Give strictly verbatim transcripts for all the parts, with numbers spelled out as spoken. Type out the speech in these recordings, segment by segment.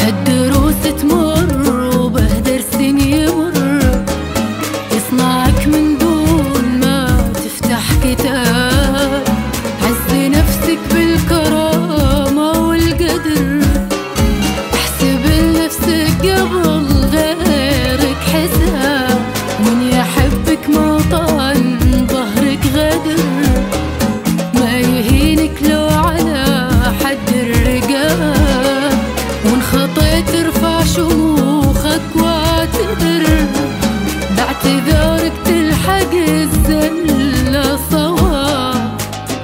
هالدروس تمر وبهدر سن يمر، يصنعك من دون ما تفتح كتاب. عز نفسك بالكرامة والقدر، احسب لنفسك قبل غيرك حساب. من يحبك ما طال ظهرك غدر، ما يهينك لو على حد الرقاب. وان خطيت ارفع شموخك واعتذر، باعتذارك تلحق الزلة صواب.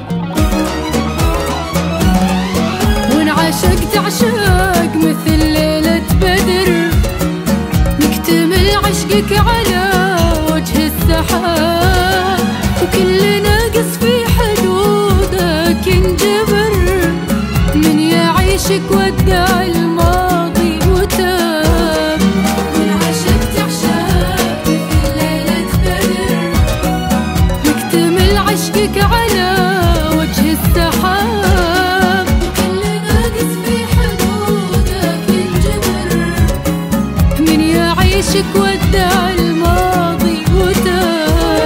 وان عشقت عشاق مثل ليلة بدر، نكتمل عشقك على وجه السحاب. وكل ناقص في حدودك ينجبر، من يعيشك ودع الماضي وتاب. وان عشقت عشاق مثل ليلة بدر، نكتمل عشقك على وجه السحاب. وكل ناقص في حدودك ينجبر، من يعيشك ودع الماضي وتاب.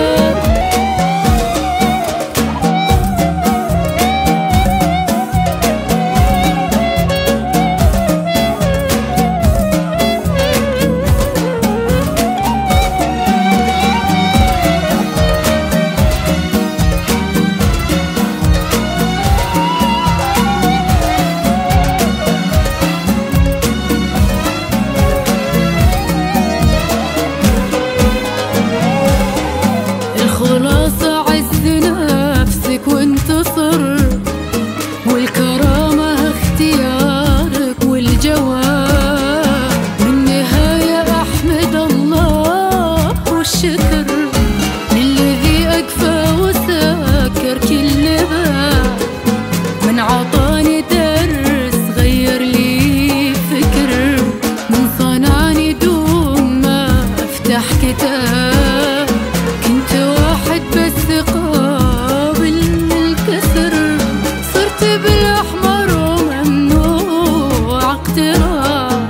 الخلاصة عز نفسك وانتصر، والكرامة اختيارك والجواب. بالنهاية أحمد الله والشكر للذي أكفى وسكر كل باب. من عطاني درس غير لي فكر، من صنعني دون ما أفتح كتاب. كنت واحد بس قابل للكسر، صرت بالأحمر وممنوع اقتراب.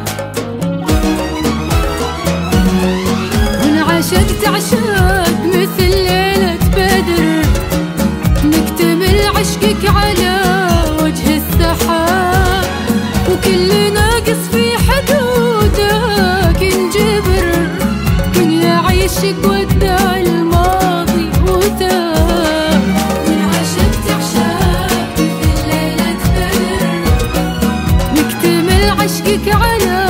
وان عشقت عشاق مثل ليلة بدر، نكتمل عشقك على وجه السحاب. وكل ناقص في حدودك ينجبر، من يعيشك ودع الماضي وتاب. وان عشقت عشاق مثل ليلة بدر، نكتمل عشقك على